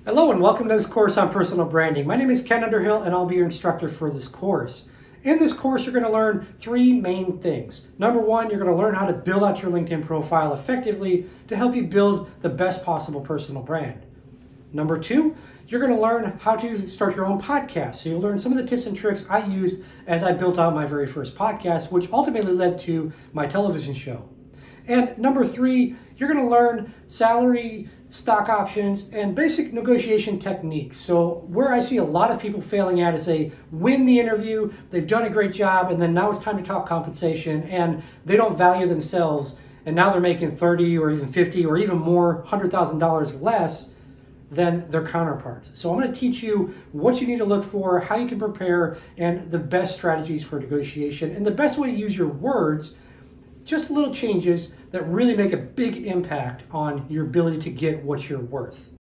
Hello and welcome to this course on personal branding. My name is Ken Underhill and I'll be your instructor for this course. In this course, you're going to learn three main things. Number one, you're going to learn how to build out your LinkedIn profile effectively to help you build the best possible personal brand. Number two, you're going to learn how to start your own podcast. So you'll learn some of the tips and tricks I used as I built out my very first podcast, which ultimately led to my television show. And number three, you're going to learn salary, stock options, and basic negotiation techniques. So where I see a lot of people failing at is they win the interview, they've done a great job, and then now it's time to talk compensation, and they don't value themselves, and now they're making 30 or even 50 or even more, $100,000 less than their counterparts. So I'm going to teach you what you need to look for, how you can prepare, and the best strategies for negotiation, and the best way to use your words. Just little changes that really make a big impact on your ability to get what you're worth.